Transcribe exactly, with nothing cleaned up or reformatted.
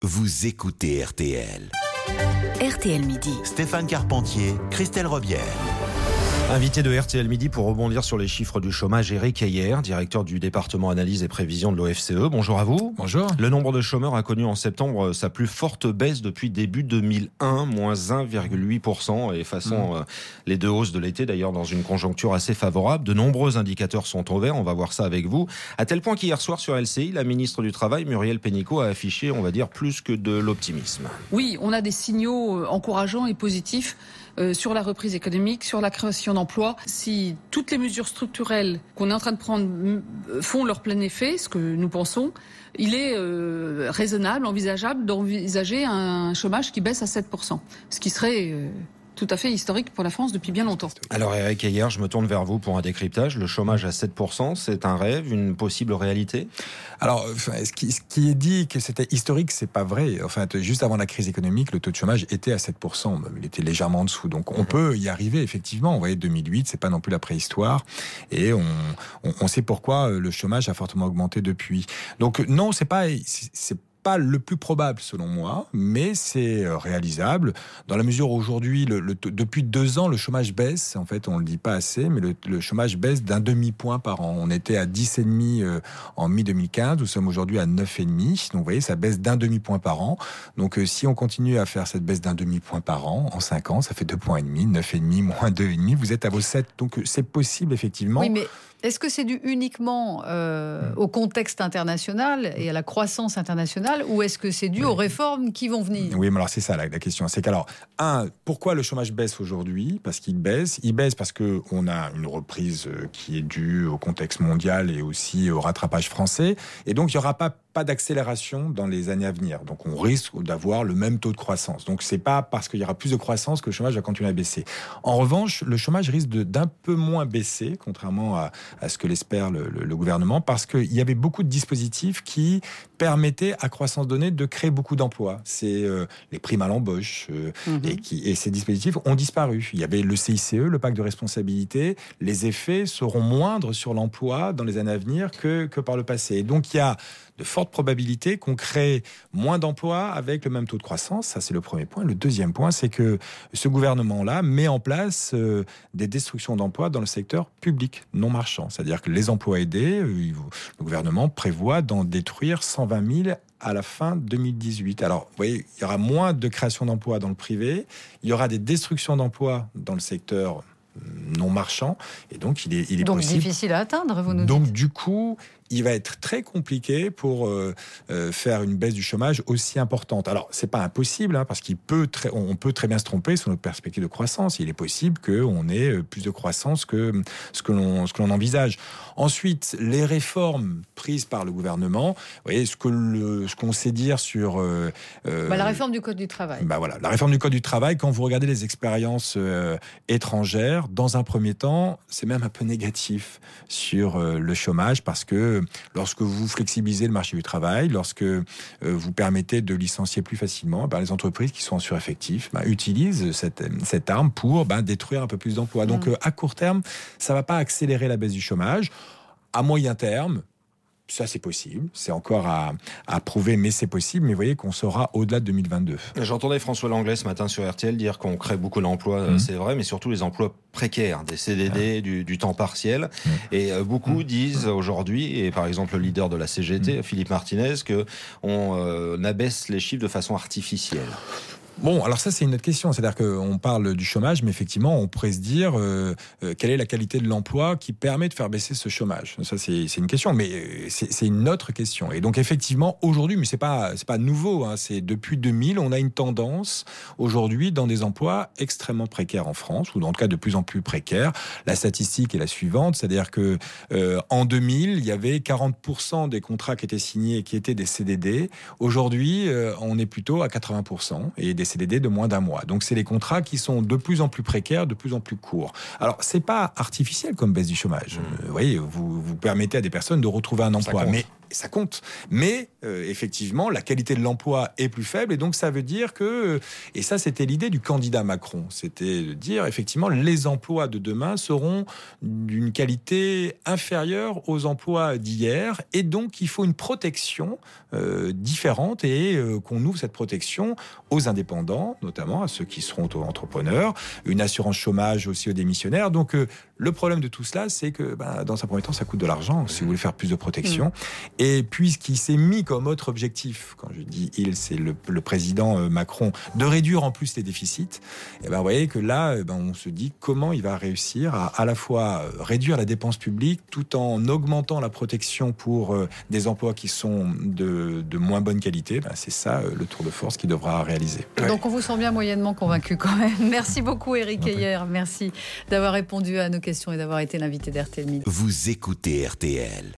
Vous écoutez R T L. R T L Midi. Stéphane Carpentier, Christelle Robière. Invité de R T L Midi pour rebondir sur les chiffres du chômage, Éric Heyer, directeur du département analyse et prévision de l'O F C E. Bonjour à vous. Bonjour. Le nombre de chômeurs a connu en septembre sa plus forte baisse depuis début deux mille un, moins un virgule huit pour cent, et façon mmh. euh, les deux hausses de l'été, d'ailleurs dans une conjoncture assez favorable. De nombreux indicateurs sont au vert, on va voir ça avec vous. À tel point qu'hier soir sur L C I, la ministre du Travail, Muriel Pénicaud, a affiché, on va dire, plus que de l'optimisme. Oui, on a des signaux encourageants et positifs euh, sur la reprise économique, sur la création d'emplois. Si toutes les mesures structurelles qu'on est en train de prendre font leur plein effet, ce que nous pensons, il est euh, raisonnable, envisageable d'envisager un chômage qui baisse à sept pour cent, ce qui serait euh, tout à fait historique pour la France depuis bien longtemps. Alors Éric Heyer, je me tourne vers vous pour un décryptage. Le chômage à sept pour cent, c'est un rêve, une possible réalité ? Alors, ce qui, ce qui est dit que c'était historique, c'est pas vrai. Enfin, juste avant la crise économique, le taux de chômage était à sept pour cent. Il était légèrement en dessous. Donc, on peut y arriver, effectivement. Vous voyez, deux mille huit, c'est pas non plus la préhistoire. Et on, on, on sait pourquoi le chômage a fortement augmenté depuis. Donc, non, c'est pas, c'est, c'est pas le plus probable selon moi, mais c'est réalisable dans la mesure où aujourd'hui, le, le, depuis deux ans, le chômage baisse. En fait, on le dit pas assez, mais le, le chômage baisse d'un demi-point par an. On était à dix virgule cinq euh, en mi deux mille quinze, nous sommes aujourd'hui à neuf virgule cinq. Donc vous voyez, ça baisse d'un demi-point par an. Donc euh, si on continue à faire cette baisse d'un demi-point par an, en cinq ans, ça fait deux points et demi, neuf virgule cinq moins deux virgule cinq, vous êtes à vos sept. Donc c'est possible effectivement. Oui, mais est-ce que c'est dû uniquement euh, au contexte international et à la croissance internationale, ou est-ce que c'est dû oui. aux réformes qui vont venir ? Oui, mais alors c'est ça la, la question. C'est qu'alors, un, pourquoi le chômage baisse aujourd'hui ? Parce qu'il baisse. Il baisse parce qu'on a une reprise qui est due au contexte mondial et aussi au rattrapage français. Et donc, il n'y aura pas pas d'accélération dans les années à venir. Donc, on risque d'avoir le même taux de croissance. Donc, c'est pas parce qu'il y aura plus de croissance que le chômage va continuer à baisser. En revanche, le chômage risque de, d'un peu moins baisser, contrairement à, à ce que l'espère le, le, le gouvernement, parce qu'il y avait beaucoup de dispositifs qui permettaient à croissance donnée de créer beaucoup d'emplois. C'est euh, les primes à l'embauche euh, mmh. et, qui, et ces dispositifs ont disparu. Il y avait le C I C E, le pacte de responsabilité. Les effets seront moindres sur l'emploi dans les années à venir que, que par le passé. Et donc, il y a de fortes probabilités qu'on crée moins d'emplois avec le même taux de croissance. Ça, c'est le premier point. Le deuxième point, c'est que ce gouvernement-là met en place euh, des destructions d'emplois dans le secteur public, non marchand. C'est-à-dire que les emplois aidés, euh, le gouvernement prévoit d'en détruire cent vingt mille à la fin deux mille dix-huit. Alors, vous voyez, il y aura moins de création d'emplois dans le privé, il y aura des destructions d'emplois dans le secteur non marchand, et donc il est, il est donc possible... Donc difficile à atteindre, vous nous donc, dites. Du coup, il va être très compliqué pour euh, euh, faire une baisse du chômage aussi importante. Alors, c'est pas impossible, hein, parce qu'il peut très, on peut très bien se tromper sur notre perspective de croissance. Il est possible qu'on ait plus de croissance que ce que l'on, ce que l'on envisage. Ensuite, les réformes prises par le gouvernement, vous voyez, ce, que le, ce qu'on sait dire sur... Euh, euh, bah, la réforme du Code du travail. Bah voilà, la réforme du Code du travail, quand vous regardez les expériences euh, étrangères, dans un premier temps, c'est même un peu négatif sur euh, le chômage, parce que lorsque vous flexibilisez le marché du travail, lorsque euh, vous permettez de licencier plus facilement, ben, les entreprises qui sont en sureffectif ben, utilisent cette, cette arme pour ben, détruire un peu plus d'emplois. Donc mmh. euh, à court terme, ça ne va pas accélérer la baisse du chômage. À moyen terme, ça, c'est possible. C'est encore à, à prouver, mais c'est possible. Mais vous voyez qu'on sera au-delà de deux mille vingt-deux. J'entendais François Langlais ce matin sur R T L dire qu'on crée beaucoup d'emplois, mmh. c'est vrai, mais surtout les emplois précaires, des C D D, ah. du, du temps partiel. Mmh. Et euh, beaucoup mmh. disent aujourd'hui, et par exemple le leader de la C G T, mmh. Philippe Martinez, qu'on euh, abaisse les chiffres de façon artificielle. Bon, alors ça, c'est une autre question. C'est-à-dire qu'on parle du chômage, mais effectivement, on pourrait se dire euh, euh, quelle est la qualité de l'emploi qui permet de faire baisser ce chômage. Ça, c'est, c'est une question, mais c'est, c'est une autre question. Et donc, effectivement, aujourd'hui, mais c'est pas, c'est pas nouveau, hein, c'est depuis deux mille, on a une tendance aujourd'hui dans des emplois extrêmement précaires en France, ou en tout cas de plus en plus précaires. La statistique est la suivante, c'est-à-dire que euh, en deux mille, il y avait quarante pour cent des contrats qui étaient signés qui étaient des C D D. Aujourd'hui, euh, on est plutôt à quatre-vingts pour cent et des C D D de moins d'un mois. Donc, c'est les contrats qui sont de plus en plus précaires, de plus en plus courts. Alors, c'est pas artificiel comme baisse du chômage. Mmh. Vous voyez, vous, vous permettez à des personnes de retrouver un emploi. Mais ça compte. Mais euh, effectivement, la qualité de l'emploi est plus faible et donc ça veut dire que, et ça c'était l'idée du candidat Macron, c'était de dire effectivement les emplois de demain seront d'une qualité inférieure aux emplois d'hier et donc il faut une protection euh, différente et euh, qu'on ouvre cette protection aux indépendants, notamment à ceux qui seront auto-entrepreneurs, une assurance chômage aussi aux démissionnaires. Donc euh, le problème de tout cela, c'est que bah, dans un premier temps, ça coûte de l'argent si vous voulez faire plus de protection. Mmh. Et puisqu'il s'est mis comme autre objectif, quand je dis il, c'est le, le président euh, Macron, de réduire en plus les déficits, et ben, vous voyez que là, eh ben, on se dit comment il va réussir à à la fois réduire la dépense publique tout en augmentant la protection pour euh, des emplois qui sont de, de moins bonne qualité. Ben, c'est ça euh, le tour de force qu'il devra réaliser. Donc on vous sent bien moyennement convaincu quand même. Merci beaucoup Éric Heyer. Merci d'avoir répondu à nos questions et d'avoir été l'invité d'R T L Midi. Vous écoutez R T L.